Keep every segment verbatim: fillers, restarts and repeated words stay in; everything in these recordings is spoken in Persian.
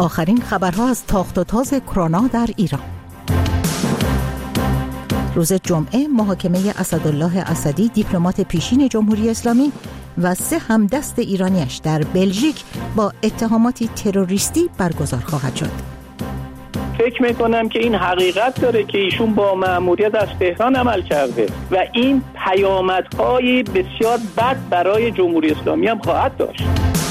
آخرین خبرها از تاخت و تاز کرونا در ایران. روز جمعه محاکمه اسدالله اسدی دیپلمات پیشین جمهوری اسلامی و سه همدست ایرانیش در بلژیک با اتهاماتی تروریستی برگزار خواهد شد. فکر میکنم که این حقیقت داره که ایشون با مأموریت از تهران عمل کرده و این پیامدهای بسیار بد برای جمهوری اسلامی هم خواهد داشت.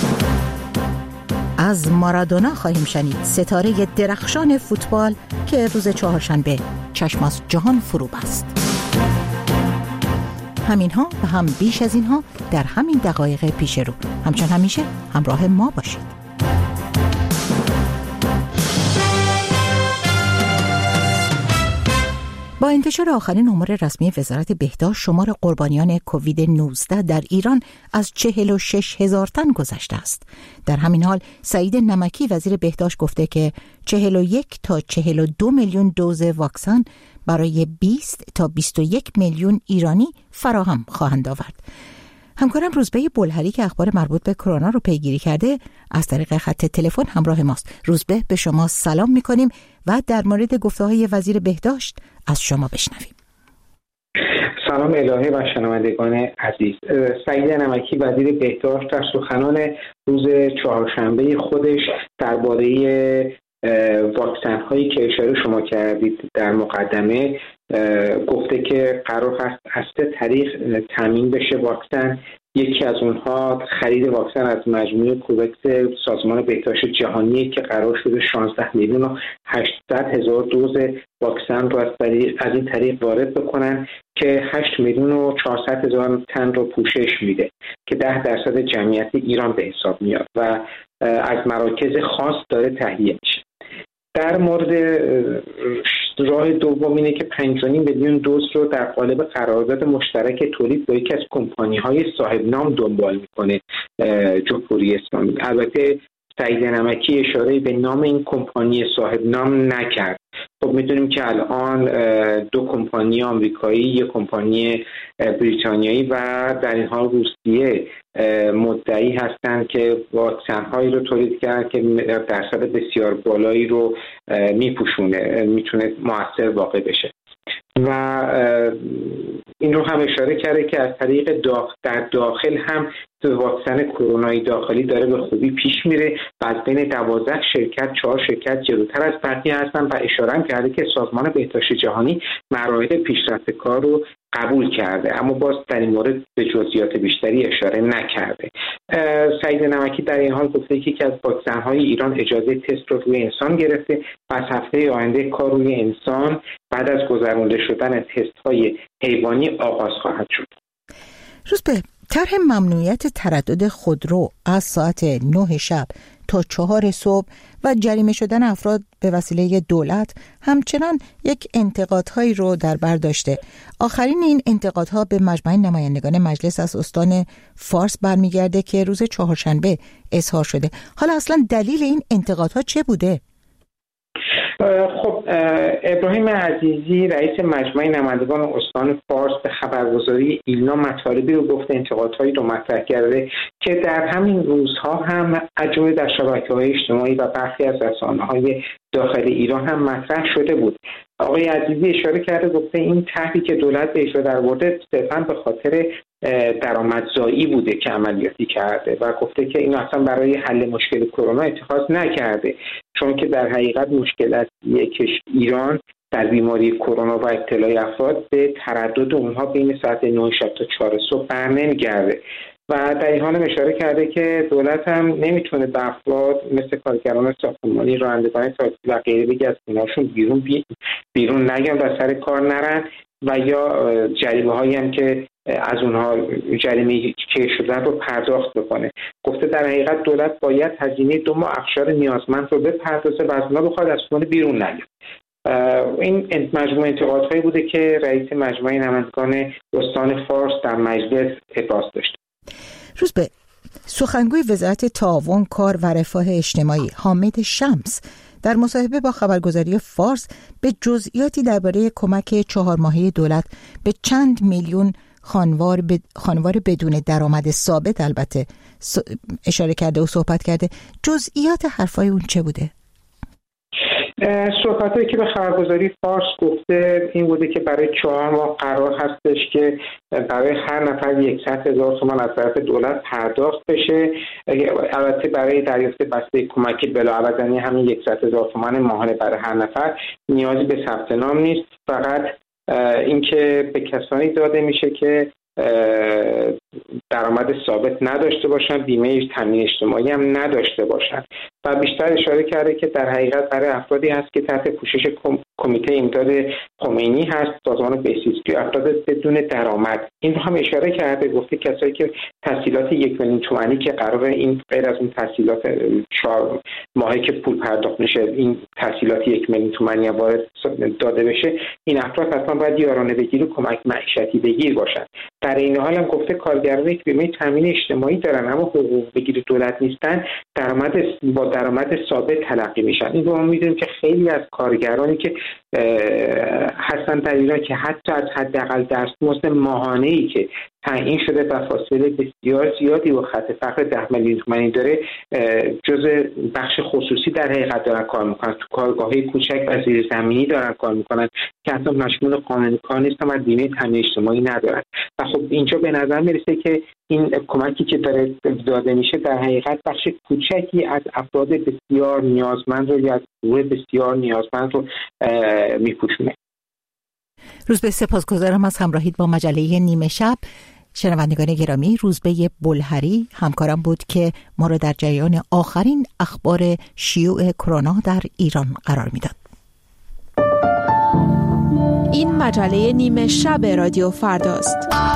از مارادونا خواهیم شنید، ستاره درخشان فوتبال که روز چهارشنبه چشم از جهان فرو بست. همینها و هم بیش از اینها در همین دقایق پیش رو. همچون همیشه همراه ما باشید. با انتشار آخرین امور رسمی وزارت بهداشت، شمار قربانیان کووید نوزده در ایران از چهل و شش هزار تن گذشته است. در همین حال سعید نمکی وزیر بهداشت گفته که چهل و یک تا چهل و دو میلیون دوز واکسن برای بیست تا بیست و یک میلیون ایرانی فراهم خواهند آورد. همکارم روزبه بلهری که اخبار مربوط به کرونا رو پیگیری کرده از طریق خط تلفن همراه ماست. روزبه، به شما سلام می‌کنیم و در مورد گفته‌های وزیر بهداشت از شما بشنویم. سلام الهی و شنوندگان عزیز. سعید نمکی وزیر بهداشت در سخنان روز چهارشنبه خودش درباره واکسن هایی که اشاره شما کردید در مقدمه گفته که قرار هست از سه طریق تامین بشه واکسن. یکی از اونها خرید واکسن از مجموعه کووکس سازمان بهداشت جهانی که قرار شده شانزده میلیون و هشتصد هزار دوز واکسن رو از, از این طریق وارد بکنن که هشت میلیون و چهارصد هزار تن رو پوشش میده که ده درصد جمعیت ایران به حساب میاد و از مراکز خاص داره تهیه میشه. در مورد راه دوم اینه که پنج و نیم میلیون دوز رو در قالب قرارداد مشترک تولید با یکی از کمپانی‌های صاحب نام دنبال میکنه جمهوری اسلامی. البته سعید نمکی اشاره به نام این کمپانی صاحب نام نکرد. خب میدونیم که الان دو کمپانی آمریکایی، یک کمپانی بریتانیایی و در این حال روسیه مدعی هستند که واکسن هایی رو تولید کردن که درصد بسیار بالایی رو میپوشونه، میتونه مؤثر واقع بشه و این رو هم اشاره کرده که از طریق داخل در داخل هم واکسن کرونایی داخلی داره به خوبی پیش میره و از بین دوازده شرکت چهار شرکت جلوتر از بقیه هستن و اشاره هم کرده که سازمان بهداشت جهانی مراحل پیشرفت کار رو قبول کرده، اما باز در این مورد به جزئیات بیشتری اشاره نکرده. سعید نمکی در این حال گفته که یکی از واکسن‌های ایران اجازه تست رو روی انسان گرفته و از هفته آینده کار روی انسان بعد از گذرانده شدن تست‌های حیوانی آغاز خواهد شد. روزبه، طرح ممنوعیت تردد خودرو از ساعت نه شب تا چهار صبح و جریمه شدن افراد به وسیله دولت همچنان یک انتقادهایی رو در بر داشته. آخرین این انتقادها به مجمع نمایندگان مجلس از استان فارس برمیگرده که روز چهارشنبه اظهار شده. حالا اصلا دلیل این انتقادها چه بوده؟ خب ابراهیم عزیزی رئیس مجمع نمایندگان استان فارس به خبرگزاری ایلنا مطالبی رو گفته، انتقادهایی رو مطرح کرده که در همین روزها هم اجوره در شبکه‌های اجتماعی و برخی از رسانه‌های داخل ایران هم مطرح شده بود. آقای عزیزی اشاره کرده، گفته این طرحی که دولت به اجرا درآورده صرفاً به خاطر درآمدزایی بوده که عملیاتی کرده و گفته که این اصلا برای حل مشکل کرونا اتخاذ نکرده، چون که در حقیقت مشکل اصلی ایران در بیماری کرونا و ابتلای افراد به تردد اونها بین ساعت نه شب تا چهار صبح برنمیگرده و در این حال اشاره کرده که دولت هم نمیتونه به افراد مثل کارگران ساختمانی، رانندگان تاکسی و غیره بگه از خونه‌شون بیرون بی... بیرون نگن و سر کار نرن و یا جریمه هایی هم که از اونها جریمه که شدن رو پرداخت بکنه. گفته در حقیقت دولت باید هزینه دو ماه اقشار نیازمند رو بپردازه و از اونها بخواد از خونه بیرون نیاد. این مجموعه انتقادهایی بوده که رئیس مجمع نمایندگان استان فارس در مجلس ابراز داشت. روز به سخنگوی وزارت تعاون، کار و رفاه اجتماعی حامد شمس در مصاحبه با خبرگزاری فارس به جزئیاتی درباره کمک چهار ماهه دولت به چند میلیون خانوار ب... خانوار بدون درآمد ثابت البته اشاره کرده و صحبت کرده. جزئیات حرفای اون چه بوده؟ صحبتایی که به خبرگزاری فارس گفته این بوده که برای چهار ماه قرار هستش که برای هر نفر یکصد هزار تومان از طرف دولت پرداخت بشه. البته برای دریافت بسته کمکی بلاعوضنی همین یکصد هزار تومان ماهانه برای هر نفر نیازی به ثبت نام نیست، فقط اینکه به کسانی داده میشه که درآمد ثابت نداشته باشن، بیمه تامین اجتماعی هم نداشته باشن و بیشتر اشاره کرده که در حقیقت برای افرادی هست که تحت پوشش کمیته امداد خمینی هست، سازمان بهزیستی، افراد بدون درآمد. این رو هم اشاره کرده، گفته کسایی که تسهیلات یک میلیون تومانی که قرار این غیر از اون تسهیلات چهار ماهی که پول پرداخت میشه این تسهیلات یک میلیون تومانی وارد داده بشه، این افراد حتما باید یارانه بگیر و کمک معیشتی بگیر باشن. در این حال هم گفته کارگرانی که بیمه تامین اجتماعی دارن اما حقوق بگیر دولت نیستن درآمد با درآمد ثابت تلقی میشن. این رو ما میدونیم که خیلی از کارگرانی که هستن در ایران که حتی از حداقل دستمزد ماهانه‌ای که تعیین شده و فاصله بسیار زیادی و خط فقر ده میلیون تومانی داره جزء بخش خصوصی در حقیقت دارن کار میکنن، تو کارگاه‌های کوچک و زیرزمینی دارن کار میکنن که حتی مشمول قانون کار نیستن و بیمه تامین اجتماعی ندارن. و خب اینجا به نظر میرسه که این کمکی که داره داده میشه در حقیقت بخش کوچکی از افراد بسیار نیازمند رو یا از گروه بسیار نیازمند رو میپوشونه. روزبه سپاسگزارم از همراهیت با مجله نیمه شب. شنوندگان گرامی، روزبه بلهری همکارم بود که ما را در جریان آخرین اخبار شیوع کرونا در ایران قرار میداد. این مجله نیمه شب رادیو فرداست.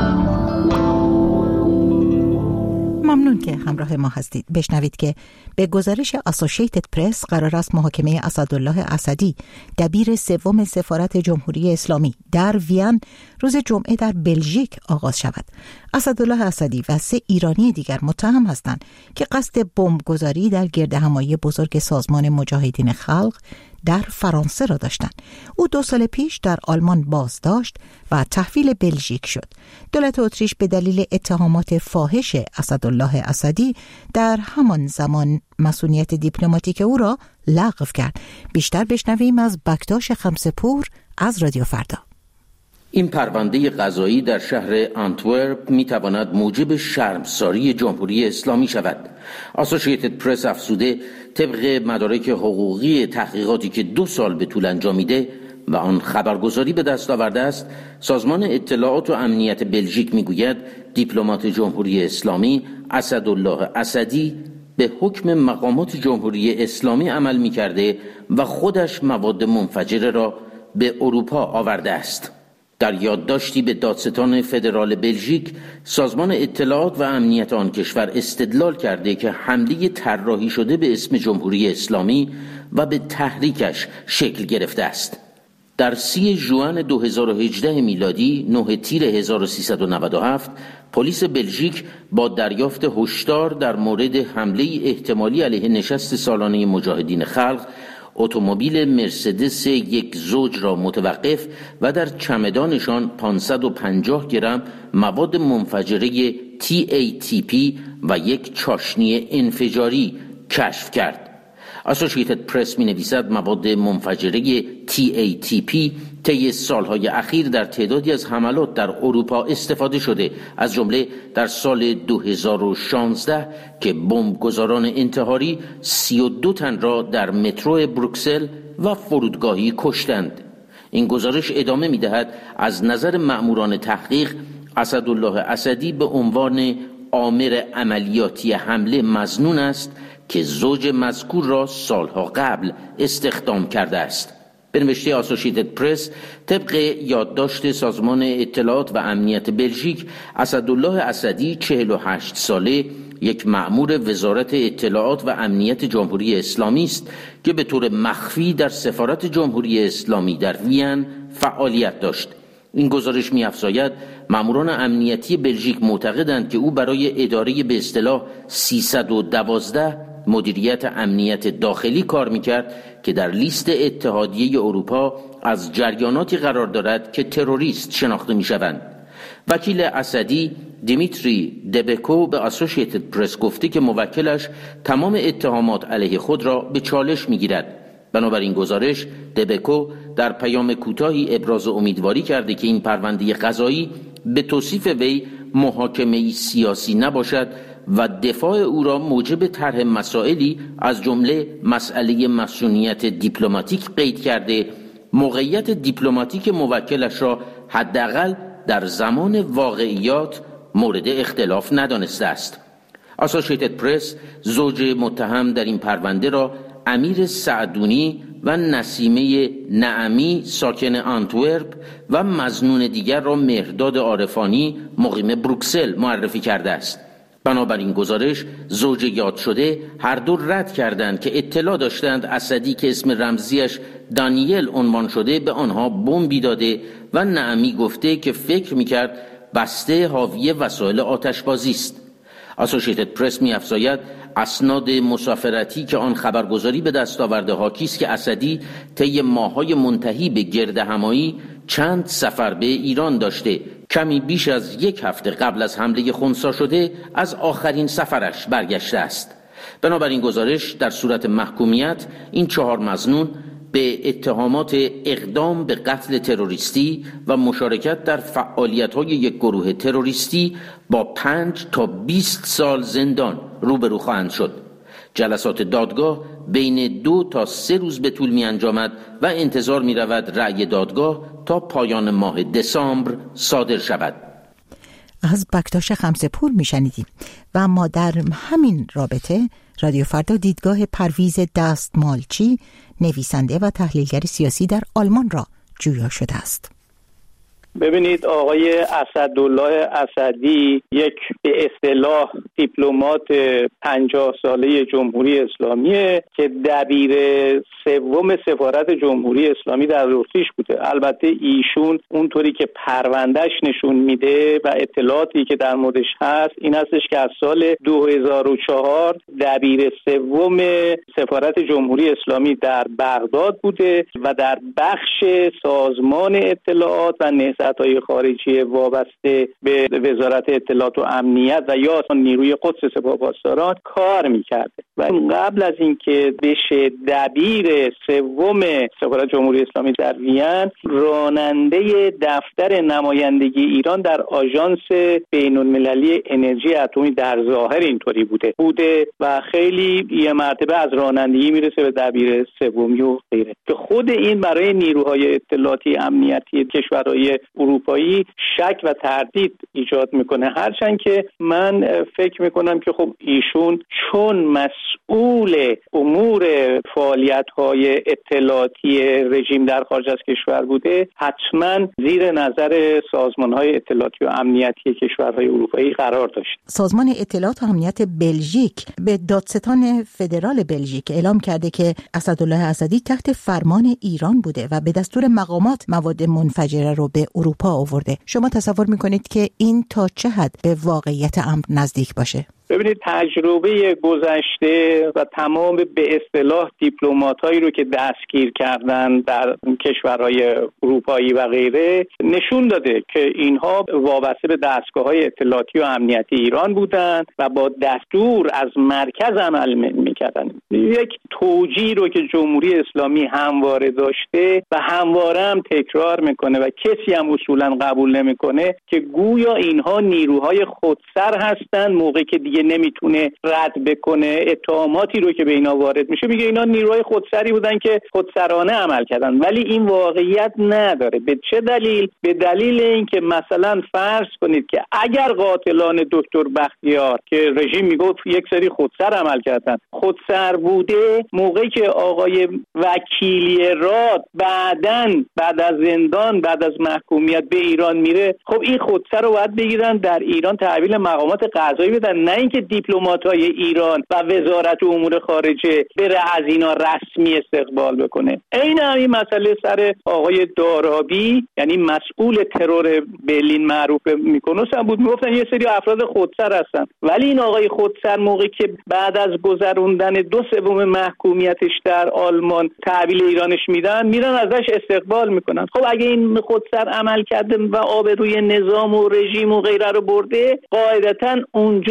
ممنون که همراه ما هستید. بشنوید که به گزارش اسوشیتد پرس قرار است محاکمه اسدالله اسدی دبیر سوم سفارت جمهوری اسلامی در وین روز جمعه در بلژیک آغاز شود. اسدالله اسدی و سه ایرانی دیگر متهم هستند که قصد بمبگذاری در گردهمایی بزرگ سازمان مجاهدین خلق در فرانسه را داشتند. او دو سال پیش در آلمان بازداشت و تحویل بلژیک شد. دولت اتریش به دلیل اتهامات فاحش اسدالله اسدی در همان زمان مسئولیت دیپلماتیک او را لغو کرد. بیشتر بشنویم از بکتاش خمسه‌پور از رادیو فردا. این پرونده قضایی در شهر آنتورپ می تواند موجب شرمساری جمهوری اسلامی شود. اسوشیتد پرس افزوده طبق مدارک حقوقی تحقیقاتی که دو سال به طول انجامیده و آن خبرگزاری به دست آورده است، سازمان اطلاعات و امنیت بلژیک میگوید دیپلمات جمهوری اسلامی اسدالله اسدی به حکم مقامات جمهوری اسلامی عمل می‌کرده و خودش مواد منفجره را به اروپا آورده است. در یادداشتی به دادستان فدرال بلژیک، سازمان اطلاعات و امنیت آن کشور استدلال کرده که حمله طراحی شده به اسم جمهوری اسلامی و به تحریکش شکل گرفته است. در سی ژوئن دو هزار و هجده میلادی، نه تیر هزار و سیصد و نود و هفت، پلیس بلژیک با دریافت هشدار در مورد حمله احتمالی علیه نشست سالانه مجاهدین خلق، اتومبیل مرسدس یک زوج را متوقف و در چمدانشان پانصد و پنجاه گرم مواد منفجره تی ای تی پی و یک چاشنی انفجاری کشف کرد. اسوشیتد پرس می نویسد مواد منفجره تی ای تی پی طی سالهای اخیر در تعدادی از حملات در اروپا استفاده شده، از جمله در سال دو هزار و شانزده که بمبگذاران انتحاری سی و دو تن را در مترو بروکسل و فرودگاهی کشتند. این گزارش ادامه می دهد از نظر مأموران تحقیق اسدالله اسدی به عنوان آمر عملیاتی حمله مظنون است که زوج مذکور را سالها قبل استخدام کرده است. به نوشته اسوشیتد پرس، طبق یادداشت سازمان اطلاعات و امنیت بلژیک، اسدالله اسدی چهل و هشت ساله یک مأمور وزارت اطلاعات و امنیت جمهوری اسلامی است که به طور مخفی در سفارت جمهوری اسلامی در وین فعالیت داشت. این گزارش می‌افزاید ماموران امنیتی بلژیک معتقدند که او برای اداره به اصطلاح سیصد و دوازده مدیریت امنیت داخلی کار می‌کرد که در لیست اتحادیه اروپا از جریاناتی قرار دارد که تروریست شناخته می‌شوند. وکیل اسدی دیمیتری دبکو به اسوشیتد پرس گفته که موکلش تمام اتهامات علیه خود را به چالش می‌گیرد. بنابراین گزارش دبکو در پیام کوتاهی ابراز امیدواری کرده که این پرونده قضایی به توصیف وی محاکمه سیاسی نباشد و دفاع او را موجب طرح مسائلی از جمله مسئله مسئولیت دیپلماتیک قید کرده، موقعیت دیپلماتیک موکلش را حداقل در زمان واقعیات مورد اختلاف ندانسته است. اسوسییتد پرس زوج متهم در این پرونده را امیر سعدونی و نسیمه نعمی ساکن آنتورپ و مظنون دیگر را مهرداد عارفانی مقیم بروکسل معرفی کرده است. بنابراین گزارش زوج یاد شده هر دو رد کردند که اطلاع داشتند اسدی که اسم رمزیش دانیل عنوان شده به آنها بمبی داده و نعمی گفته که فکر میکرد بسته حاوی وسایل آتشبازی است. اسوسییتد پرس می‌افزاید اسناد مسافرتی که آن خبرگزاری به دست آورده حاکی است که اسدی طی ماه‌های منتهی به گردهمایی چند سفر به ایران داشته، کمی بیش از یک هفته قبل از حمله خنثی شده از آخرین سفرش برگشته است. بنابراین گزارش در صورت محکومیت این چهار مظنون به اتهامات اقدام به قتل تروریستی و مشارکت در فعالیت‌های یک گروه تروریستی با پنج تا بیست سال زندان روبرو خواهند شد. جلسات دادگاه بین دو تا سه روز به طول می انجامد و انتظار می رود رأی دادگاه تا پایان ماه دسامبر صادر شود. از بکتاش خمسه‌پور می شنیدیم و اما در همین رابطه رادیو فردا دیدگاه پرویز دستمالچی، نویسنده و تحلیلگر سیاسی در آلمان را جویا شده است. ببینید، آقای اسدالله اسدی یک به اصطلاح دیپلمات پنجاه ساله جمهوری اسلامیه که دبیر سوم سفارت جمهوری اسلامی در اتریش بوده. البته ایشون اونطوری که پروندهش نشون میده و اطلاعاتی که در موردش هست این هستش که از سال دو هزار و چهار دبیر سوم سفارت جمهوری اسلامی در بغداد بوده و در بخش سازمان اطلاعات و نهضت‌های خارجی وابسته به وزارت اطلاعات و امنیت و یا نیروی قدس سپاهپاسداران کار میکرده و قبل از اینکه بشه دبیر سوم سفارت جمهوری اسلامی در وین، راننده دفتر نمایندگی ایران در آژانس بین‌المللی انرژی اتمی در ظاهر اینطوری بوده بوده و خیلی یه مرتبه از رانندگی میرسه به دبیر سومی و غیره که خود این برای نیروهای اطلاعاتی امنیتی کشورهای اروپایی شک و تردید ایجاد میکنه. هرچند که من فکر میکنم که خب ایشون چون مسئول امور فعالیت‌های اطلاعاتی رژیم در خارج از کشور بوده، حتما زیر نظر سازمان‌های اطلاعاتی و امنیتی کشورهای اروپایی قرار داشت. سازمان اطلاعات و امنیت بلژیک به دادستان فدرال بلژیک اعلام کرده که اسدالله اسدی تحت فرمان ایران بوده و به دستور مقامات مواد منفجره رو به اروپا آورده. شما تصور میکنید که این تا چه حد به واقعیت امر نزدیک باشه؟ ببینید، تجربه گذشته و تمام به اصطلاح دیپلمات‌هایی رو که دستگیر کردن در کشورهای اروپایی و غیره نشون داده که اینها وابسته به دستگاه‌های اطلاعاتی و امنیتی ایران بودند و با دستور از مرکز عمل می‌کردن. یک توجیه رو که جمهوری اسلامی همواره داشته و همواره هم تکرار میکنه و کسی هم اصولاً قبول نمیکنه که گویا اینها نیروهای خودسر هستند، موقعی که دیگه نمیتونه رد بکنه اتهاماتی رو که به اینا وارد میشه میگه اینا نیروهای خودسری بودن که خودسرانه عمل کردن، ولی این واقعیت نداره. به چه دلیل؟ به دلیل اینکه مثلا فرض کنید که اگر قاتلان دکتر بختیار که رژیم میگفت یک سری خودسر عمل کردن خودسر بوده، موقعی که آقای وکیلی راد بعدن بعد از زندان بعد از محکومیت به ایران میره، خب این خودسر رو باید بگیرن در ایران تحویل مقامات قضایی بدن، نه اینکه دیپلمات‌های ایران و وزارت امور خارجه بره از اینا رسمی استقبال بکنه. عین همین مسئله سر آقای دارابی، یعنی مسئول ترور برلین معروف میکنوس هم بود، میگفتن یه سری افراد خودسر هستن، ولی این آقای خودسر موقعی که بعد از گذروندن دو سوم محکومیتش در آلمان تحویل ایرانش میدن، میرن ازش استقبال میکنن. خب اگه این خودسر عمل کرده و آبروی نظام و رژیم و غیره رو برده، قاعدتا اونجا می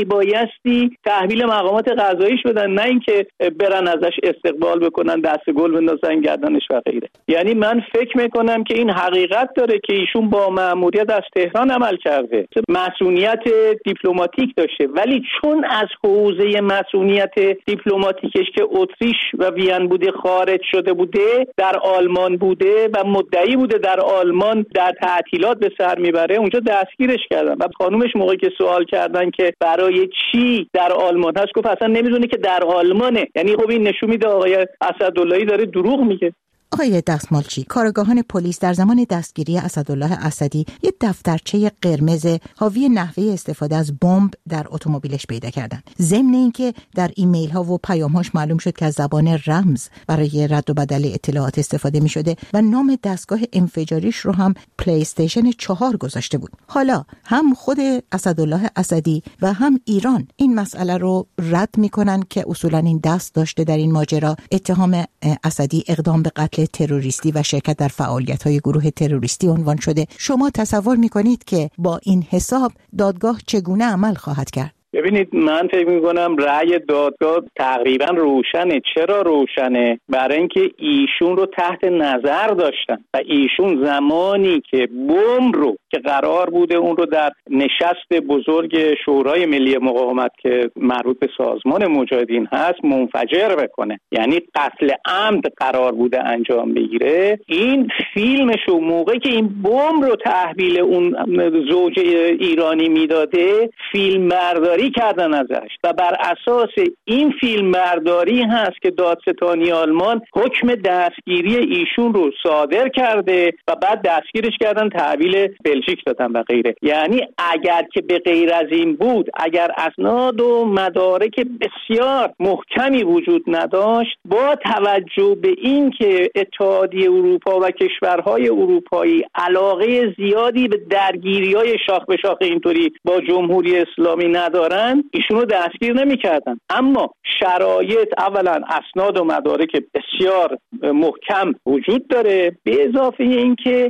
میبایستی تحویل مقامات قضاییش بدن، نه اینکه برن ازش استقبال بکنن، دست گل بندازن گردنش و غیره. یعنی من فکر میکنم که این حقیقت داره که ایشون با مأموریت از تهران عمل کرده، مسئولیت دیپلماتیک داشته، ولی چون از حوزه مسئولیت دیپلماتیکش که اتریش و وین بوده خارج شده بوده، در آلمان بوده و مدعی بوده در آلمان در تعطیلات به سر میبره، اونجا دستگیرش کردن و خانومش موقعی که سوال کردن که برای چی در آلمان هست، گفت اصلا نمیدونه که در آلمانه. یعنی خب این نشون میده آقای اسداللهی داره دروغ میگه. آقای دستمالچی، کارگاهان پلیس در زمان دستگیری اسدالله اسدی یک دفترچه قرمز حاوی نحوه استفاده از بمب در اتومبیلش پیدا کردند. ضمن اینکه در ایمیل ها و پیام‌هاش معلوم شد که از زبان رمز برای رد و بدل اطلاعات استفاده می شده و نام دستگاه انفجاریش رو هم پلی استیشن چهار گذاشته بود. حالا هم خود اسدالله اسدی و هم ایران این مسئله رو رد میکنن که اصولا این دست داشته در این ماجرا. اتهام اسدی اقدام به قتل تروریستی و شرکت در فعالیت‌های گروه تروریستی عنوان شده. شما تصور می‌کنید که با این حساب دادگاه چگونه عمل خواهد کرد؟ ببینید، من فکر می‌کنم رأی دادگاه تقریبا روشنه. چرا روشنه؟ برای اینکه ایشون رو تحت نظر داشتن و ایشون زمانی که بمب رو که قرار بوده اون رو در نشست بزرگ شورای ملی مقاومت که مربوط به سازمان مجاهدین هست منفجر بکنه، یعنی قتل عمد قرار بوده انجام بگیره، این فیلمش رو موقعی که این بمب رو تحویل اون زوج ایرانی میداده فیلم برداری کردن ازش و بر اساس این فیلم برداری هست که دادستانی آلمان حکم دستگیری ایشون رو صادر کرده و بعد دستگیرش کردن تحویل بلژیک دادن و غیره. یعنی اگر که به غیر از این بود، اگر اسناد و مدارک بسیار محکمی وجود نداشت، با توجه به این که اتحادیه اروپا و کشورهای اروپایی علاقه زیادی به درگیری‌های شاخ به شاخ اینطوری با جمهوری اسلامی ندارن، ایشون رو دستگیر نمی کردن. اما شرایط، اولا اسناد و مدارک بسیار محکم وجود داره، به اضافه این که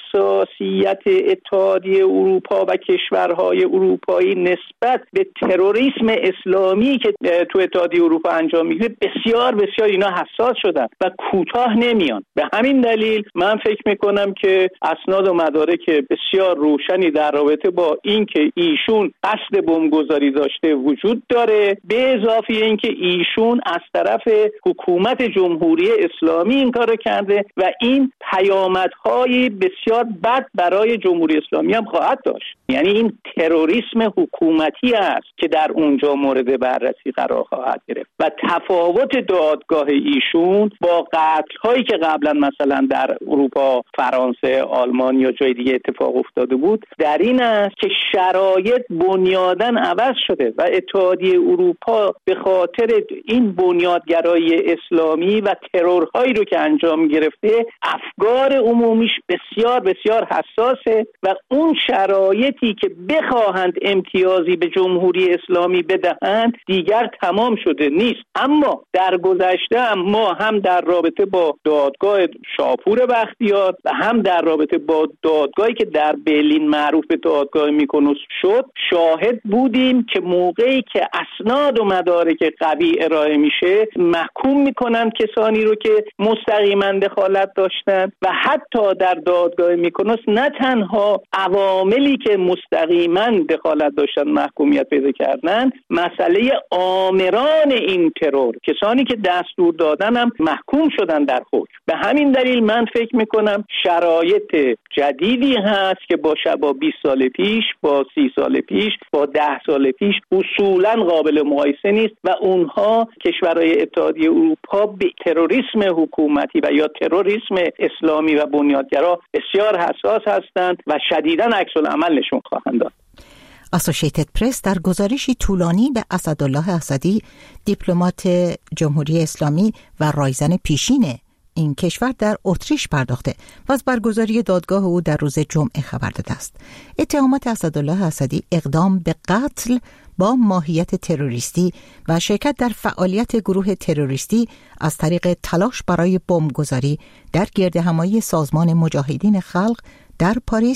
حساسیت اتحادیه اروپا و کشورهای اروپایی نسبت به تروریسم اسلامی که تو اتحادیه اروپا انجام میگیره بسیار بسیار اینا حساس شدن و کوتاه نمیان. به همین دلیل من فکر میکنم که اسناد و مدارک بسیار روشنی در رابطه با این که ایشون قصد بمبگذاری داشته وجود داره، به اضافه اینکه ایشون از طرف حکومت جمهوری اسلامی این کارو کرده و این پیامدهای بسیار بد برای جمهوری اسلامی هم خواهد داشت. یعنی این تروریسم حکومتی است که در اونجا مورد بررسی قرار خواهد گرفت و تفاوت دادگاه ایشون با قتل‌هایی که قبلا مثلا در اروپا، فرانسه، آلمان یا جای دیگه اتفاق افتاده بود در این است که شرایط بنیاداً عوض شده و اتحادیه اروپا به خاطر این بنیادگرایی اسلامی و ترورهایی رو که انجام گرفته افکار عمومیش بسیار بسیار حساسه و اون شرایطی که بخواهند امتیازی به جمهوری اسلامی بدهند دیگر تمام شده نیست. اما در گذشته ما هم در رابطه با دادگاه شاپور بختیار و هم در رابطه با دادگاهی که در برلین معروف به دادگاه میکنوس شد شاهد بودیم که موقعی که اسناد و مدارک قوی ارائه میشه محکوم میکنن کسانی رو که مستقیما دخالت داشتن و حتی در دادگاه میکنوس نه تنها عواملی که مستقیما دخالت داشتن محکومیت پیدا کردن، مسئله آمران این ترور، کسانی که دستور دادن هم محکوم شدن در حکم. به همین دلیل من فکر میکنم شرایط جدیدی هست که با شبا بیست سال پیش، با سی سال پیش، با ده سال پیش اصولا قابل مقایسه نیست و اونها کشورهای اتحادیه اروپا به تروریسم حکومتی و یا تروریسم اسلامی و بنیادگرا بسیار حساس هستند و شدیداً عکس العمل نشون خواهند داد. اسوسییتد پرس در گزارشی طولانی به اسدالله اسدی، دیپلمات جمهوری اسلامی و رایزن پیشین این کشور در اتریش پرداخته و از برگزاری دادگاه او در روز جمعه خبر داده است. اتهامات اسدالله اسدی اقدام به قتل با ماهیت تروریستی و شرکت در فعالیت گروه تروریستی از طریق تلاش برای بمبگذاری در گردهمایی سازمان مجاهدین خلق در پاریس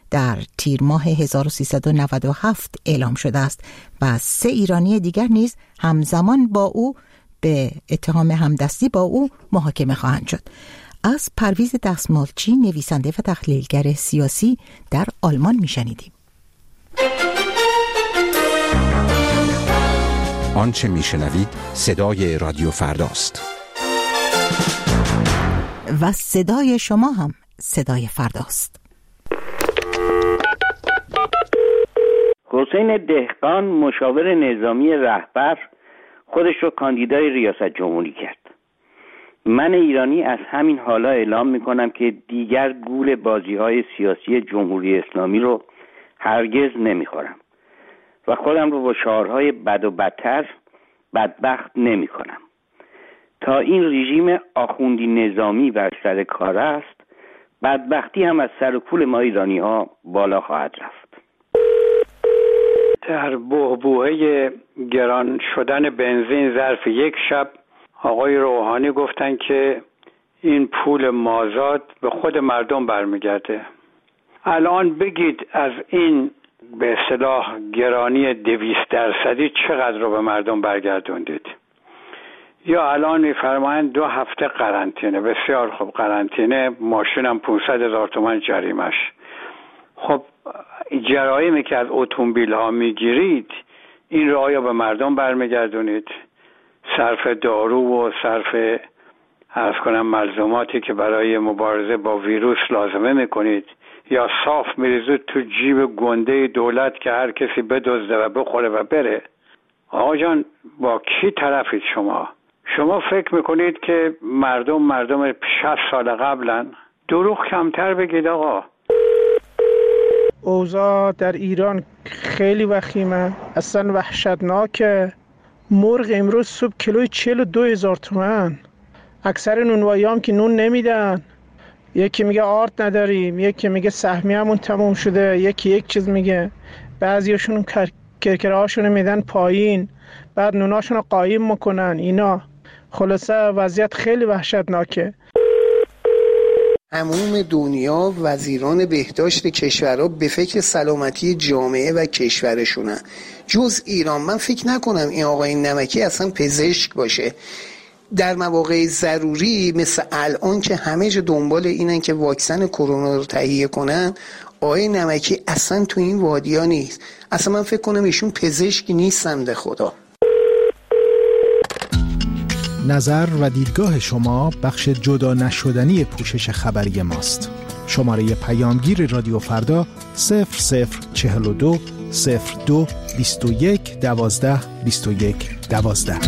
در تیر ماه هزار و سیصد و نود و هفت اعلام شده است و سه ایرانی دیگر نیز همزمان با او به اتهام همدستی با او محاکمه خواهند شد. از پرویز دستمالچی، نویسنده و تحلیلگر سیاسی، در آلمان میشنیدیم. آنچه میشنوید صدای رادیو فرداست و صدای شما هم صدای فرداست. حسین دهقان، مشاور نظامی رهبر، خودش رو کاندیدای ریاست جمهوری کرد. من ایرانی از همین حالا اعلام میکنم که دیگر گول بازی‌های سیاسی جمهوری اسلامی رو هرگز نمیخورم و خودم رو با شعارهای بد و بدتر بدبخت نمیکنم. تا این رژیم آخوندی نظامی بر سر کار است، بدبختی هم از سر و کول ما ایرانی ها بالا خواهد رفت. در بحبوحه گران شدن بنزین ظرف یک شب آقای روحانی گفتن که این پول مازاد به خود مردم برمیگرده. الان بگید از این به اصطلاح گرانی دویست درصدی چقدر رو به مردم برگردوندید؟ یا الان میفرمایند دو هفته قرنطینه. بسیار خوب، قرنطینه، ماشینم پانصد هزار تومان جریمش. خب جرایمی که از اتومبیل ها میگیرید این رو آیا به مردم برمیگردونید؟ صرف دارو و صرف عرض کنم ملزوماتی که برای مبارزه با ویروس لازمه میکنید، یا صاف میریزید تو جیب گنده دولت که هر کسی بدزده و بخوره و بره؟ آقا جان، با کی طرفید شما؟ شما فکر میکنید که مردم مردم شصت سال قبلن؟ دروغ کمتر بگید آقا. اوضاع در ایران خیلی وخیمه، اصلا وحشتناکه. مرغ امروز صبح کیلوی چهل و دو هزار تومن. اکثر نونوایی هم که نون نمیدن. یکی میگه آرد نداریم، یکی میگه سهمیه‌مون تموم شده، یکی یک چیز میگه. بعضیاشون کرکره هاشون میدن پایین، بعد نوناشون رو قایم میکنن. اینا خلاصه وضعیت خیلی وحشتناکه. تمام دنیا وزیران بهداشت کشورها به فکر سلامتی جامعه و کشورشونن، جز ایران. من فکر نکنم این آقای نمکی اصلا پزشک باشه. در مواقع ضروری مثل الان که همه جا دنبال اینن که واکسن کرونا رو تهیه کنن، آقای نمکی اصلا تو این وادیا نیست. اصلا من فکر کنم ایشون پزشکی نیستن به خدا. نظر و دیدگاه شما بخش جدا نشدنی پوشش خبری ماست. شماره پیامگیر رادیو فردا صفر صفر چهل و دو صفر دو بیست و یک دوازده بیست و یک دوازده.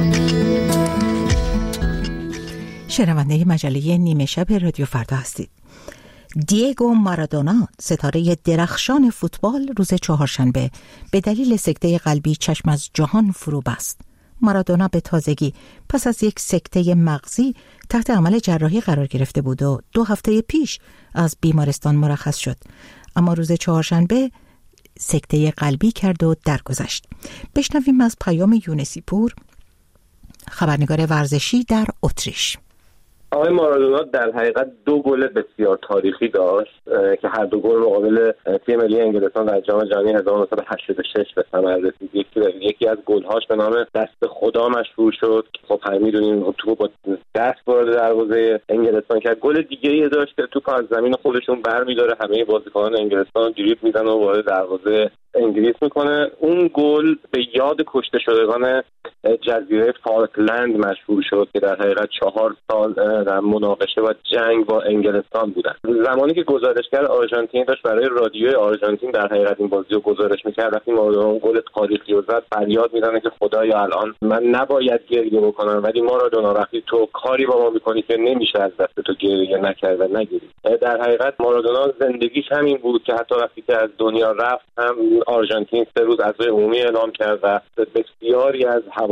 شنونده مجله نیمه شب رادیو فردا هستید. دیگو مارادونا، ستاره درخشان فوتبال، روز چهارشنبه به دلیل سکته قلبی چشم از جهان فرو بست. مارادونا به تازگی پس از یک سکته مغزی تحت عمل جراحی قرار گرفته بود و دو هفته پیش از بیمارستان مرخص شد، اما روز چهارشنبه سکته قلبی کرد و درگذشت. بشنویم از پیام یونسی پور، خبرنگار ورزشی در اتریش. آقای مارادونا در حقیقت دو گل بسیار تاریخی داشت که هر دو گل مقابل تیم ملی انگلستان در جام جهانی هزار و نهصد و هشتاد و شش به ثمر رسید. یکی یکی از گل‌هاش به نام دست خدا مشهور شد. خب همه می‌دونیم توپ با دست وارد دروازه انگلستان کرد. گل دیگه‌ای داشت که توپ از زمین خودشون برمی‌داره، همه بازیکنان انگلستان دریبل میزنه و وارد دروازه انگلیس میکنه. اون گل به یاد کشته شدگان جزیره فالکلند مشهور شد که در حقیقت چهار سال در مناقشه و جنگ با انگلستان بودن. زمانی که گزارشگر آرژانتین داشت برای رادیوی آرژانتین در حقیقت این بازی رو گزارش میکرد، وقتی مارادونا گل تاریخی رو زد فریاد میزنه که خدایا الان من نباید گریه بکنم، ولی مارادونا وقتی تو کاری با ما میکنی که نمیشه از دست تو گریه نکرد و نگیری. در حقیقت مارادونا زندگیش همین بود که حتی وقتی که از دنیا رفت هم آرژانتین سه روز عزای عمومی اعلام کرد و بسیاری از هوا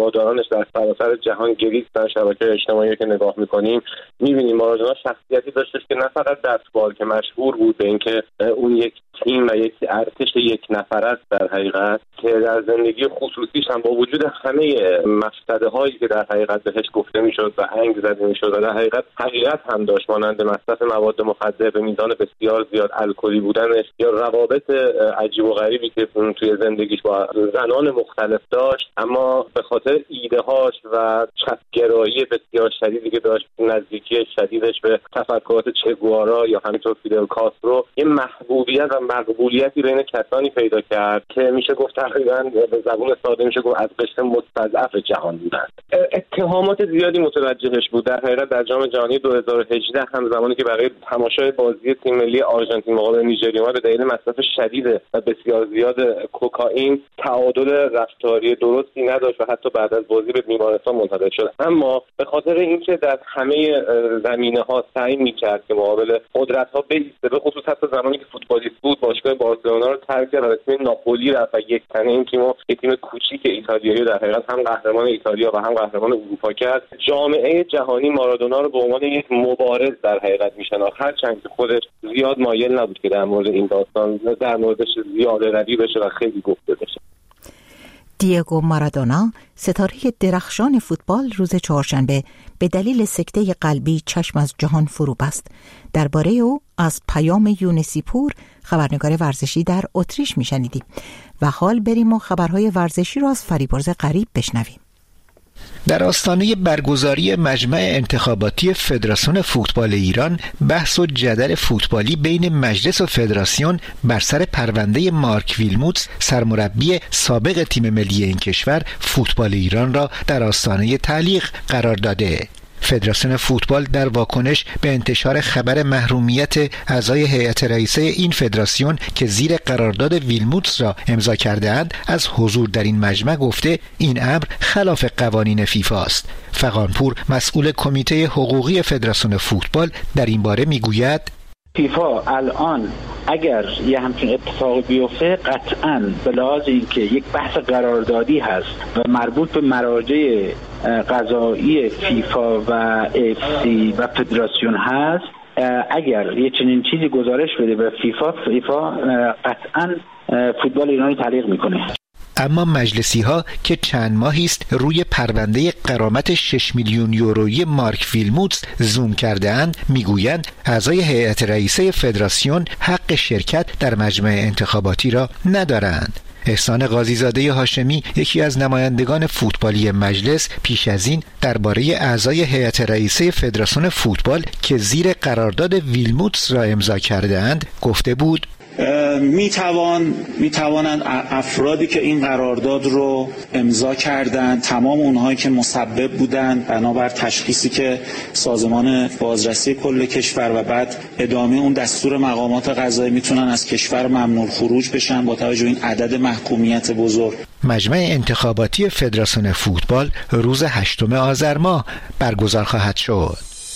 هوادارانش در سراسر جهان گریستن. شبکه اجتماعی که نگاه میکنیم میبینیم مارادونا شخصیتی داشتش که نه فقط دستبال که مشهور بود به اینکه اون یک تیم و یک ارتش یک نفر است در حقیقت، که در زندگی خصوصیش هم با وجود همه مفسده هایی که در حقیقت بهش گفته میشد و هنگ زده میشد و در حقیقت حقیقت هم داشت، مانند مصرف مواد مخدر به میزان بسیار زیاد، الکلی بودنش یا روابط عجیب و غریبی که توی زندگیش با زنان مختلف داشت، اما به خاطر ایده هاش و چپگرایی بسیار شدیدی که داشت، نزدیکی شدیدش به تفکرات چه گوارا یا همینطور فیدل کاسترو، یه محبوبیت و مقبولیتی بین کسانی پیدا کرد که میشه گفت تقریبا به زبون ساده میشه گفت از قشر مستضعف جهان بودند. اتهامات زیادی متوجهش بود. در حقیقت در جام جهانی دو هزار و هجده هم زمانی که برای تماشای بازی تیم ملی آرژانتین مقابل نیجریه به دلیل مصرف شدید و بسیار زیاد کوکائین تعادل رفتاری درستی نداشت و حتی بعد از بازی به بیمارستان منتقل شد. اما به خاطر اینکه در همه زمینه‌ها سعی می‌کرد که مقابل قدرت‌ها بایسته، به خصوص حتی زمانی که فوتبالیست بود باشگاه بارسلونا رو ترک کرد و به تیم ناپولی رفت و یک تنه این تیمو یک تیم کوچیک ایتالیایی در حقیقت هم قهرمان ایتالیا و هم قهرمان اروپا کرد. جامعه جهانی مارادونا رو به عنوان یک مبارز در حقیقت میشناخت، هرچند که خودش زیاد مایل نبود که در مورد این داستان در موردش زیاده روی بشه و خیلی گفته بشه. دیگو مارادونا، ستاره درخشان فوتبال، روز چهارشنبه به دلیل سکته قلبی چشم از جهان فرو بست. درباره او از پیام یونسی پور، خبرنگار ورزشی در اتریش میشنیدیم. و حال بریم و خبرهای ورزشی رو از فریبرز غریب بشنویم. در آستانه برگزاری مجمع انتخاباتی فدراسیون فوتبال ایران، بحث و جدل فوتبالی بین مجلس و فدراسیون بر سر پرونده مارک ویلموتس، سرمربی سابق تیم ملی این کشور، فوتبال ایران را در آستانه تعلیق قرار داده. فدراسیون فوتبال در واکنش به انتشار خبر محرومیت اعضای هیئت رئیسه این فدراسیون که زیر قرارداد ویلموتس را امضا کرده‌اند از حضور در این مجمع گفته این امر خلاف قوانین فیفا است. فغانپور، مسئول کمیته حقوقی فدراسیون فوتبال، در این باره میگوید فیفا الان اگر یه همچین اتفاقی بیفته، قطعاً به لحاظ اینکه یک بحث قراردادی هست و مربوط به مراجع قضایی فیفا و اف سی و فدراسیون هست، اگر یه چنین چیزی گزارش بده به فیفا، فیفا قطعاً فوتبال ایرانی تعلیق میکنه. اما مجلسی ها که چند ماهی است روی پرونده غرامت شش میلیون یورویی مارک ویلموتس زوم کرده اند، میگویند اعضای هیئت رئیسه فدراسیون حق شرکت در مجمع انتخاباتی را ندارند. احسان قاضیزاده هاشمی، یکی از نمایندگان فوتبالی مجلس، پیش از این درباره اعضای هیئت رئیسه فدراسیون فوتبال که زیر قرارداد ویلموتس را امضا کرده اند گفته بود می توان می توانند افرادی که این قرارداد رو امضا کردند، تمام اونهایی که مسبب بودند بنابر تشخیصی که سازمان بازرسی کل کشور و بعد ادامه اون دستور مقامات قضایی، میتونن از کشور ممنوع خروج بشن با توجه به این عدد محکومیت بزرگ. مجمع انتخاباتی فدراسیون فوتبال روز هشتم آذر ماه برگزار خواهد شد.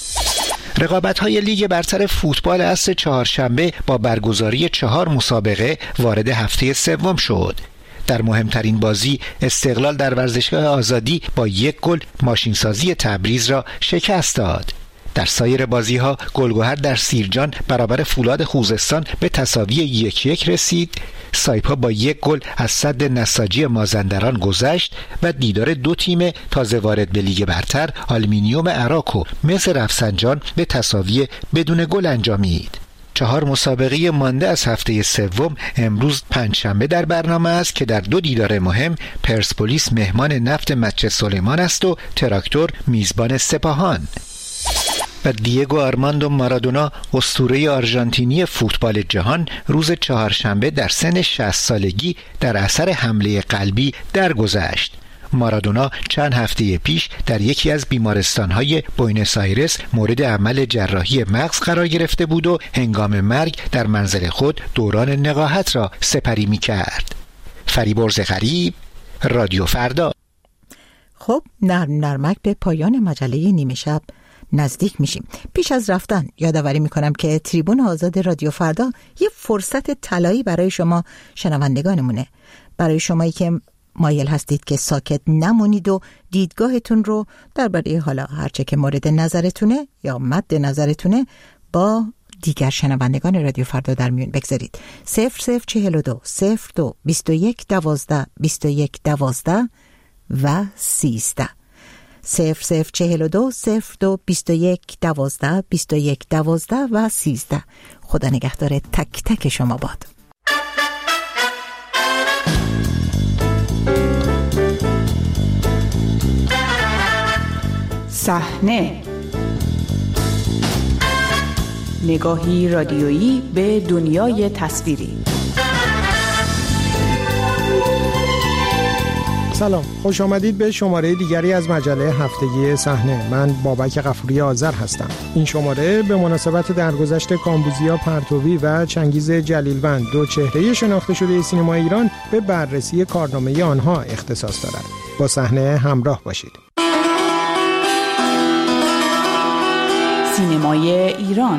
رقابت‌های لیگ برتر فوتبال عصر چهارشنبه با برگزاری چهار مسابقه وارد هفته سوم شد. در مهمترین بازی استقلال در ورزشگاه آزادی با یک گل ماشینسازی تبریز را شکست داد. در سایر بازی‌ها گلگهر در سیرجان برابر فولاد خوزستان به تساوی یک یک رسید. سایپا با یک گل از سد نساجی مازندران گذشت و دیدار دو تیم تازه وارد به لیگ برتر، آلومینیوم عراق و مس رفسنجان، به تساوی بدون گل انجامید. چهار مسابقه مانده از هفته سوم امروز پنجشنبه در برنامه است که در دو دیدار مهم پرسپولیس مهمان نفت مچ سلیمان است و تراکتور میزبان سپاهان. و دیگو آرماندو مارادونا، اسطوره آرژانتینی فوتبال جهان، روز چهارشنبه در سن شصت سالگی در اثر حمله قلبی درگذشت. مارادونا چند هفته پیش در یکی از بیمارستان‌های بوینس آیرس مورد عمل جراحی مغز قرار گرفته بود و هنگام مرگ در منزل خود دوران نقاهت را سپری می‌کرد. فریبرز غریب، رادیو فردا. خب نرم نرمک به پایان مجله نیمه شب نزدیک میشیم. پیش از رفتن یادآوری میکنم که تریبون آزاد رادیو فردا یه فرصت طلایی برای شما شنوندگانمونه. برای شمایی که مایل هستید که ساکت نمونید و دیدگاهتون رو درباره حالا هرچه که مورد نظرتونه یا مد نظرتونه با دیگر شنوندگان رادیو فردا در میون بگذارید. صفر صفر چهل و دو صفر دو بیست و یک دوازده بیست و یک دوازده و سیزده. صفر صفر چهل و دو صفر دو بیست و یک دوازده بیست و یک دوازده و سیزده. خدا نگهدار تک تک شما باد. صحنه، نگاهی رادیویی به دنیای تصویری. سلام، خوش آمدید به شماره دیگری از مجله هفتگی صحنه. من بابک غفوری آذر هستم. این شماره به مناسبت درگذشت کامبوزیا پرتوی و چنگیز جلیلوند، دو چهره شناخته شده سینما ایران، به بررسی کارنامه آنها اختصاص دارد. با صحنه همراه باشید. سینمای ایران.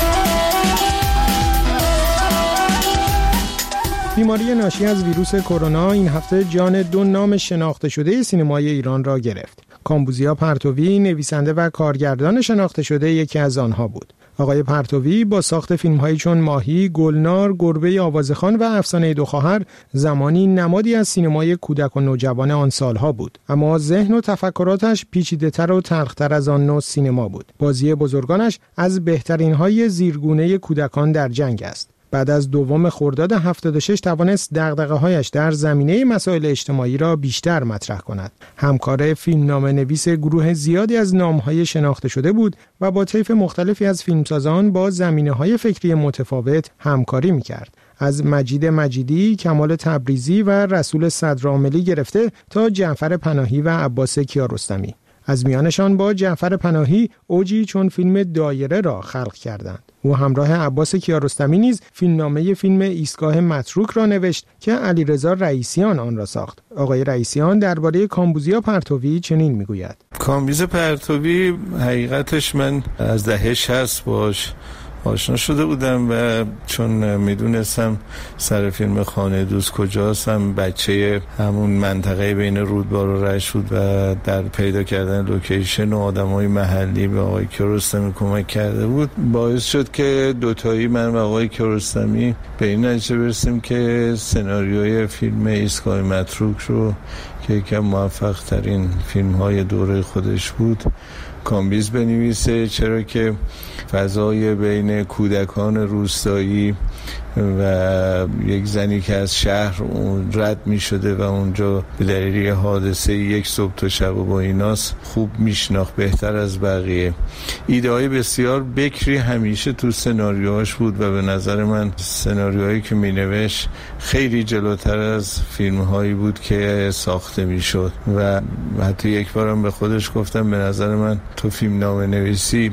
بیماری ناشی از ویروس کرونا این هفته جان دو نام شناخته شده سینمای ایران را گرفت. کامبوزیا پرتوی، نویسنده و کارگردان شناخته شده، یکی از آنها بود. آقای پرتوی با ساخت فیلم‌هایی چون ماهی، گلنار، گربه آوازخوان و افسانه دو خواهر زمانی نمادی از سینمای کودک و نوجوان آن سالها بود. اما ذهن و تفکراتش پیچیده‌تر و تلخ‌تر از آن نوع سینما بود. بازی بزرگانش از بهترین‌های زیرگونه کودکان در جنگ است. بعد از دوم خرداد هفتاد و شش توانست دغدغه‌هایش در زمینه مسائل اجتماعی را بیشتر مطرح کند. همکار فیلمنامه نویس گروه زیادی از نام‌های شناخته شده بود و با طیف مختلفی از فیلمسازان با زمینه‌های فکری متفاوت همکاری می‌کرد. از مجید مجیدی، کمال تبریزی و رسول صدرعاملی گرفته تا جعفر پناهی و عباس کیارستمی. از میانشان با جعفر پناهی اوجی چون فیلم دایره را خلق کردند. او همراه عباس کیارستمی نیز فیلمنامه فیلم ایستگاه متروک را نوشت که علیرضا رئیسیان آن را ساخت. آقای رئیسیان درباره کامبوزیا پرتوی چنین میگوید: کامبیز پرتوی حقیقتش من از دهه شصت باش آشنا شده بودم و چون میدونستم سر فیلم خانه دوست کجاست، هم بچه همون منطقه بین رودبار و رشت بود و در پیدا کردن لوکیشن و آدمای محلی به آقای کیارستمی کمک کرده بود، باعث شد که دوتایی من و آقای کیارستمی به این نتیجه برسیم که سناریوی فیلم ایستگاه متروک رو که یکی از موفق ترین فیلم های دوره خودش بود کامبیز بنویسه، چرا که فضای بین کودکان روستایی و یک زنی که از شهر رد می شده و اونجا به دلیل حادثه یک صبح تا شب و با ایناس خوب میشناخت بهتر از بقیه. ایده های بسیار بکری همیشه تو سناریوهاش بود و به نظر من سناریوهایی که می نوشت خیلی جلوتر از فیلم هایی بود که ساخته می شد و حتی یک بارم به خودش گفتم به نظر من تو فیلم نامه نویسی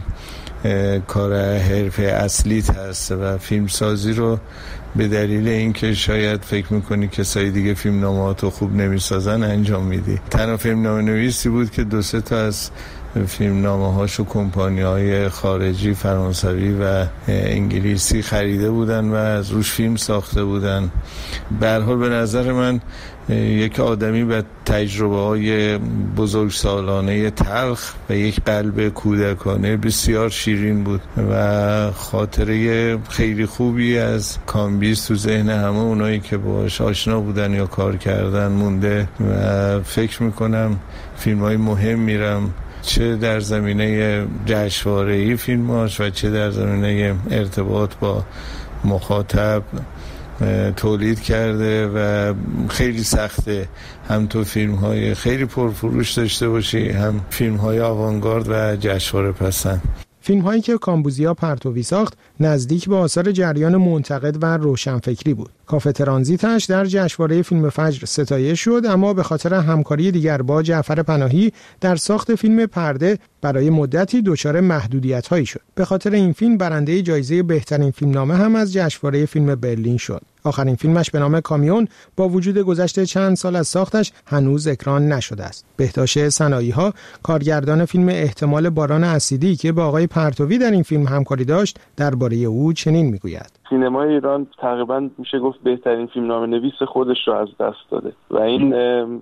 کار حرفه اصلیت هست و فیلم سازی رو به دلیل اینکه شاید فکر میکنی کسای دیگه فیلم نامه‌هاتو خوب نمیسازن انجام میدی. تنها فیلم نامه نویسی بود که دو سه تا از فیلم نامه هاشو کمپانی‌های خارجی فرانسوی و انگلیسی خریده بودن و از روش فیلم ساخته بودن. به هر حال به نظر من یک آدمی با تجربه های بزرگسالانه تلخ و یک قلب کودکانه بسیار شیرین بود و خاطره خیلی خوبی از کامبیز تو ذهن همه اونایی که باهاش آشنا بودن یا کار کردن مونده و فکر میکنم فیلم های مهم میرم چه در زمینه جشنواره‌ای فیلماش و چه در زمینه ارتباط با مخاطب تولید کرده و خیلی سخته هم تو فیلم های خیلی پرفروش داشته باشی هم فیلم های آوانگارد و جشنواره پسند. فیلم هایی که کامبوزیا پرتوی ساخت نزدیک به آثار جریان منتقد و روشنفکری بود. کافه ترانزیتش در جشنواره فیلم فجر ستایش شد، اما به خاطر همکاری دیگر با جعفر پناهی در ساخت فیلم پرده برای مدتی دچار محدودیت‌هایی شد. به خاطر این فیلم برنده جایزه بهترین فیلمنامه هم از جشنواره فیلم برلین شد. آخرین فیلمش به نام کامیون با وجود گذشت چند سال از ساختش هنوز اکران نشده است. بهتاش سنایی‌ها، کارگردان فیلم احتمال باران اسیدی که با آقای پرتوی در این فیلم همکاری داشت، درباره او چنین میگوید: سینمای ایران تقریبا میشه گفت بهترین فیلمنامه نویس خودش رو از دست داده و این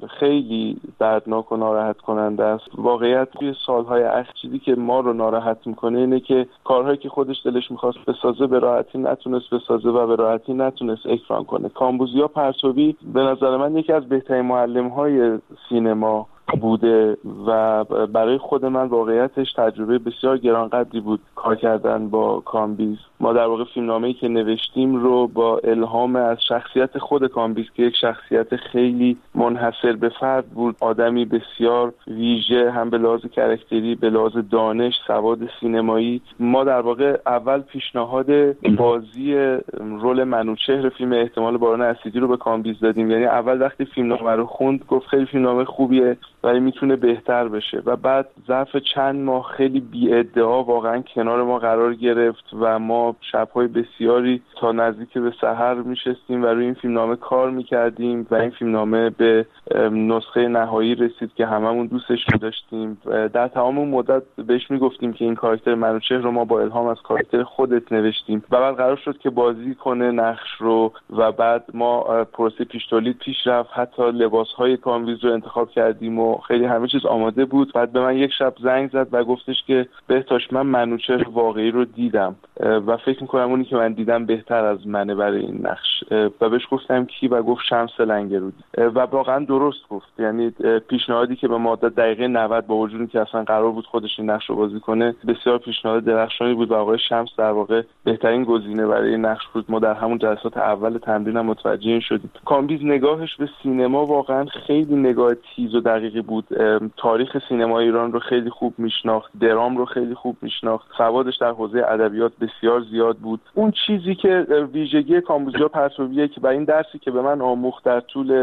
خیلی دردناک و ناراحت کننده است. واقعیت توی سالهای اخیر چیزی که ما رو ناراحت میکنه اینه که کارهایی که خودش دلش میخواست بسازه به راحتی نتونست بسازه و به راحتی نتونست اکران کنه. کامبوزیا پرتوی به نظر من یکی از بهترین معلم‌های سینما بوده و برای خود من واقعیتش تجربه بسیار گرانقدری بود کار کردن با کامبیز. ما در واقع فیلمنامه‌ای که نوشتیم رو با الهام از شخصیت خود کامبیز که یک شخصیت خیلی منحصر به فرد بود، آدمی بسیار ویژه هم به لحاظ کاراکتری، به لحاظ دانش، سواد سینمایی، ما در واقع اول پیشنهاد بازی رول منوچهر فیلم احتمال باران اسیدی رو به کامبیز دادیم. یعنی اول وقتی فیلمنامه رو خوند گفت خیلی فیلمنامه خوبیه ولی میتونه بهتر بشه و بعد ظرف چند ماه خیلی بی ادعا واقعا کنار ما قرار گرفت و ما شب‌های بسیاری تا نزدیک به سحر میشستیم و روی این فیلمنامه کار میکردیم و این فیلمنامه به نسخه نهایی رسید که هممون دوستش داشتیم. در تمام اون مدت بهش میگفتیم که این کاراکتر منوچهر رو ما با الهام از کاراکتر خودت نوشتیم و بعد قرار شد که بازی کنه نقش رو و بعد ما پروسه پیش تولید پیش رفت، حتی لباس‌های کامبیز رو انتخاب کردیم و خیلی همه چیز آماده بود. بعد به من یک شب زنگ زد و گفتش که بهتاش من منوچهر واقعی رو دیدم و فکر میکنم اونی که من دیدم بهتر از منه برای این نقش و بهش گفتم کی و گفت شمس لنگرودی و واقعا درست گفت. یعنی پیشنهادی که به ما داد دقیقه نود با وجودی که اصلا قرار بود خودش این نقش رو بازی کنه بسیار پیشنهاد درخشانی بود و آقای شمس در واقع بهترین گزینه برای این نقش بود. ما در همون جلسات اول تمرین هم متوجه این شدیم. کامبیز نگاهش به سینما واقعا خیلی نگاه تیز و دقیقی بود. تاریخ سینما ایران رو خیلی خوب میشناخت، درام رو خیلی خوب میشناخت، سوادش در حوزه ادبیات بسیار زیاد بود. اون چیزی که ویژگی کامبوزیا پرتویه که برای این درسی که به من آموخت در طول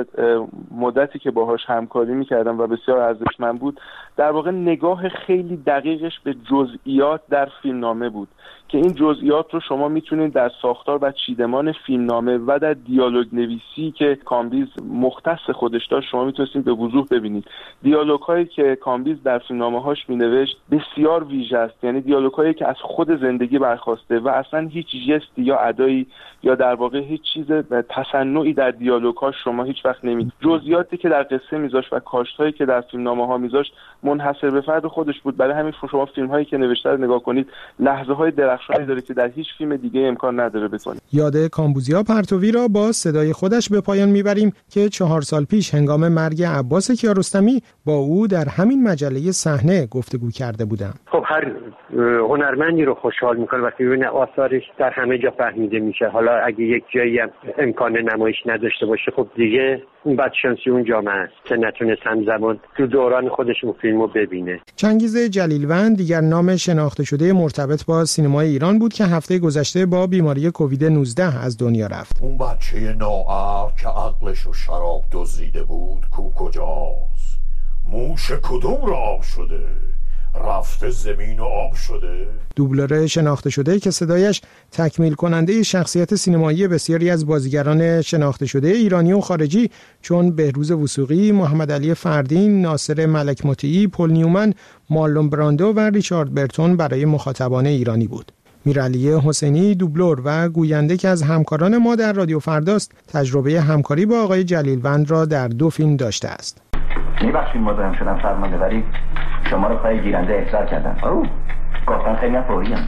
مدتی که باهاش همکاری میکردم و بسیار ارزشمند بود، در واقع نگاه خیلی دقیقش به جزئیات در فیلمنامه بود که این جزئیات رو شما میتونید در ساختار و چیدمان فیلمنامه و در دیالوگ نویسی که کامبیز مختص خودش داشت شما میتونستید به وضوح ببینید. دیالوگ هایی که کامبیز در فیلمنامه هاش مینوشت بسیار ویژه است، یعنی دیالوگ هایی که از خود زندگی برخواسته و اصلا هیچ جستی یا ادایی یا در واقع هیچ چیز تصنعی در دیالوگ ها شما هیچ وقت نمی‌دید. جزئیاتی که در قصه میذاشت و کاشت هایی که در فیلمنامه ها میذاشت منحصر به فرد خودش بود. برای همین شما فیلم هایی که نوشته رو نگاه کنید لحظه های درخشانی داره که در هیچ فیلم دیگه امکان نداره بکنید. یاد کامبوزیا پرتوی را با صدای خودش به پایان میبریم که چهار سال پیش هنگام مرگ عباس کیارستمی با او در همین مجله صحنه گفتگو کرده بودم. خب هر هنرمندی رو خوشحال میکنه وقتی ببینه آثارش در همه جا فهمیده میشه. حالا اگه یک جایی هم امکان نمایش نداشته باشه خب دیگه اون بدشانسی اون جامعه است که نتونست همزمان تو دوران خودش اون فیلمو ببینه. چنگیز جلیلوند دیگر نام شناخته شده مرتبط با سینمای ایران بود که هفته گذشته با بیماری کووید نوزده از دنیا رفت. اون بچه ناعقل که عقلش و شراب دزدیده بود کو کجاست؟ موش کدوم را آب شده؟ رفته زمین و آب شده. دوبلور شناخته شده که صدایش تکمیل کننده شخصیت سینمایی بسیاری از بازیگران شناخته شده ایرانی و خارجی چون بهروز وثوقی، محمد علی فردین، ناصر ملک مطیعی، پل نیومن، مارلون براندو و ریچارد برتون برای مخاطبان ایرانی بود. میرعلی حسینی دوبلور و گوینده که از همکاران ما در رادیو فرداست تجربه همکاری با آقای جلیلوند را در دو فیلم داشته است. میبخشید مزاحم شدم فرمانده، ولی شما رو پای گیرنده احضار کردن. اوه گفتن خیلی هم فوریم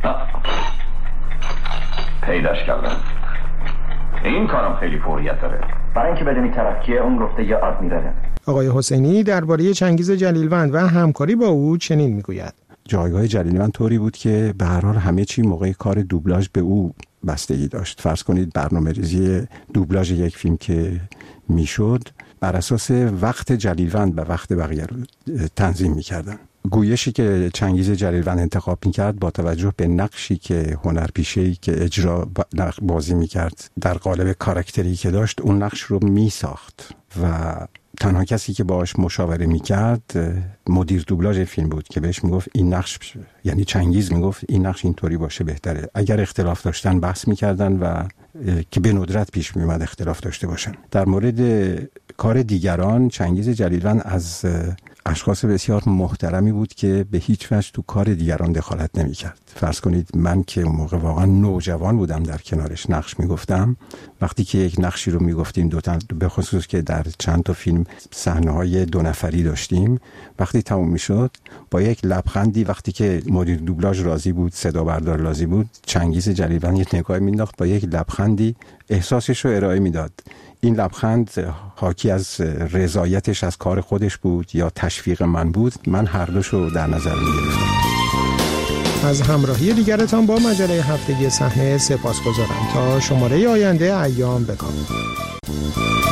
پیداش کردم. این کارم خیلی فوریت داره برای اینکه بدونی طرف کیه. اون گفته یا آد میداره. آقای حسینی درباره چنگیز جلیلوند و همکاری با او چنین میگوید. جایگاه جلیلوند طوری بود که به هر حال همه چی موقع کار دوبلاژ به او بستگی داشت. فرض کنید برنامه‌ریزی دوبلاژ یک فیلم که میشد بر اساس وقت جلیلوند و وقت بقیه رو تنظیم می‌کردن. گویشی که چنگیز جلیلوند انتخاب می‌کرد با توجه به نقشی که هنرپیشه‌ای که اجرا بازی می‌کرد در قالب کاراکتری که داشت اون نقش رو می‌ساخت و تنها کسی که باهاش مشاوره می‌کرد مدیر دوبلاژ فیلم بود که بهش میگفت این نقش، یعنی چنگیز میگفت این نقش اینطوری باشه بهتره. اگر اختلاف داشتن بحث می‌کردن و که به ندرت پیش می‌اومد اختلاف داشته باشن. در مورد کار دیگران چنگیز جلیلوند از اشخاص بسیار محترمی بود که به هیچ وجه تو کار دیگران دخالت نمی‌کرد. فرض کنید من که اون موقع واقعا نوجوان بودم در کنارش نقش میگفتم، وقتی که یک نقشی رو میگفتیم دو تا، به خصوص که در چند تا فیلم صحنه‌های دو نفری داشتیم، وقتی تموم میشد با یک لبخندی، وقتی که مدیر دوبلاژ راضی بود، صدا بردار راضی بود، چنگیز جلیلوان یه نگاهی مینداخت، با یک لبخندی احساسش رو ارائه میداد. این لبخند حاکی از رضایتش از کار خودش بود یا تشویق من بود. من هر دوشو در نظر میگرفتم. از همراهی دیگرتان با مجله هفتگی صحنه سپاسگزارم. تا شماره آینده ایام بکام.